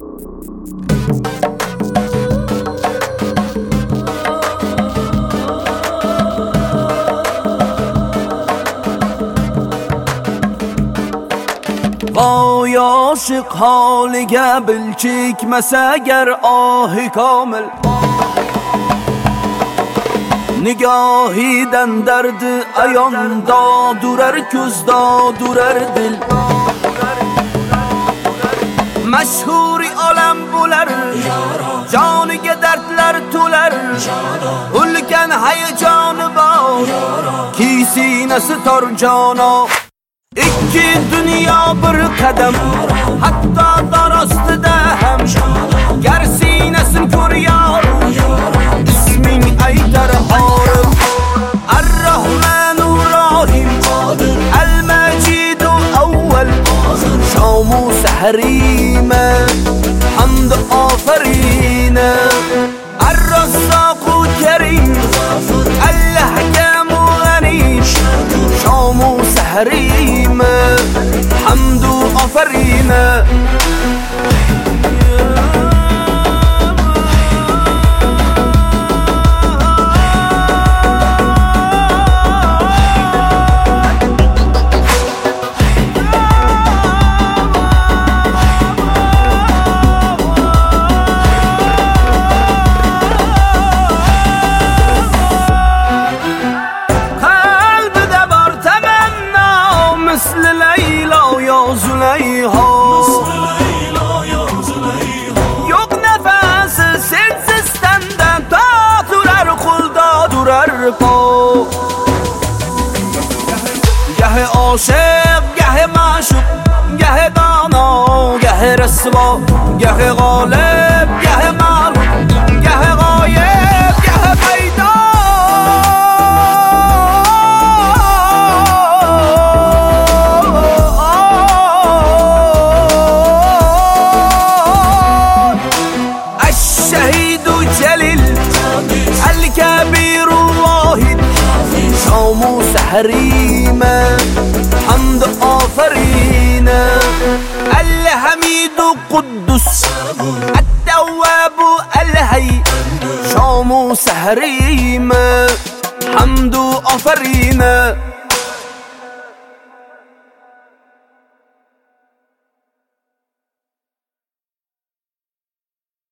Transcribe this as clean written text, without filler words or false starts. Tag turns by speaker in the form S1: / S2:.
S1: وای عاشق حال گبل چیکمس اگر آه کامل نگاهیدن درد ایان دا durur közda durur dil Meşhuri alem bular Canıge dertler tular Ülken heyecanı var Ki sinesi tar cana İki dünya bir kadem Hatta darastı hem Ger sinesin kör yar İsmin Eyder Harım Er-Rahman Rahim El-Mecid Evvel Şam-u Sehrime Hamd aferine Er-Razzaq Kerim El-Hakem Ghanim Şam-u Sehrime Hamd aferine Yok nefesi sensiz senden ta durar kulda durar po Gahe aşık, gahe maşuk, gahe dana, gahe resva Gahe galib, gahe mağlup, gahe gayib, gahe peyda الكبير الواحد شام سحريمة حمد آفرينا الحميد قدس التواب الهي شام سحريمة حمد آفرينا